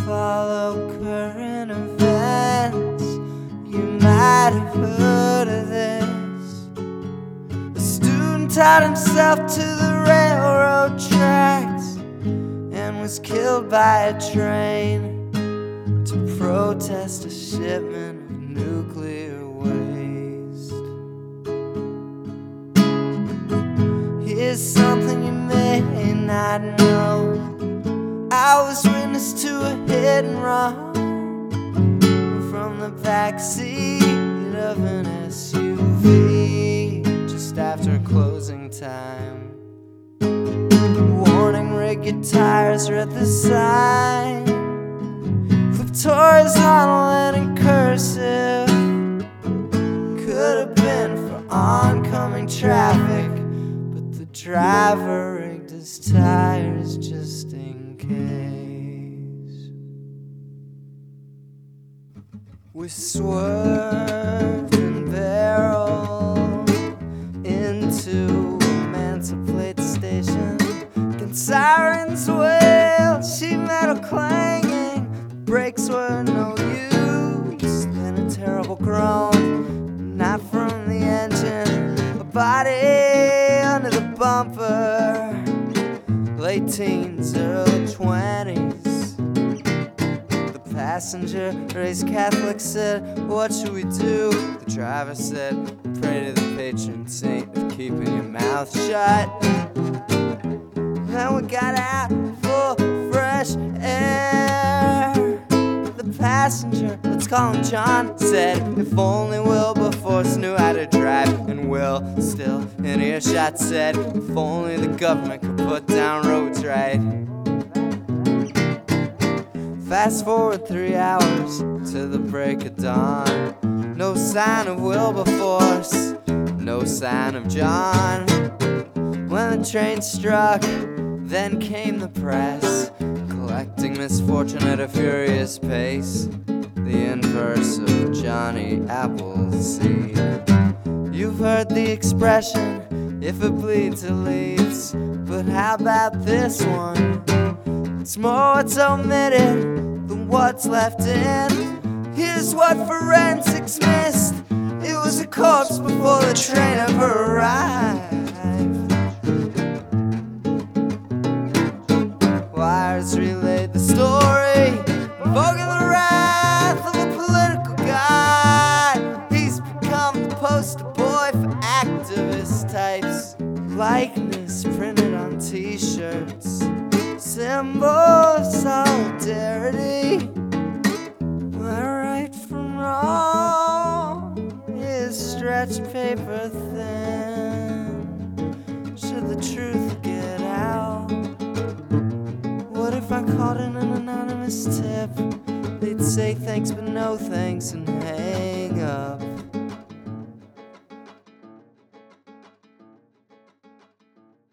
follow current events, you might have heard of this. A student tied himself to the railroad tracks and was killed by a train to protest a shipment of nuclear waste. Here's something you may not know. I was witness to a hit and run from the backseat of an SUV just after closing time. Warning, rig your tires, read the sign. Flipped horizontal and in cursive. Could have been for oncoming traffic, but the driver rigged his tires just in case. We swerved and barreled into a Manta Plate station. Again, sirens wailed, sheet metal clanging, brakes were no use. Then a terrible groan, not from the engine, a body under the bumper. Late teens, early 20s. The passenger, raised Catholic, said, "What should we do?" The driver said, "Pray to the patron saint of keeping your mouth shut." Then we got out for fresh air. The passenger, let's call him John, said, "If only Wilberforce knew how to drive." And Will, still in earshot, said, "If only the government could put down roads right." Fast forward 3 hours to the break of dawn. No sign of Wilberforce, no sign of John. When the train struck, then came the press, collecting misfortune at a furious pace, the inverse of Johnny Appleseed. You've heard the expression, if it bleeds it leads, but how about this one? It's more what's omitted than what's left in. Here's what forensics missed: it was a corpse before the train ever arrived. Wires relayed the story, invoking the wrath of a political god. He's become the poster boy for activist types. Likeness printed on t-shirts, symbol of solidarity. Where right from wrong is stretched paper thin. Should the truth get out? What if I called in an anonymous tip? They'd say thanks but no thanks and hang up.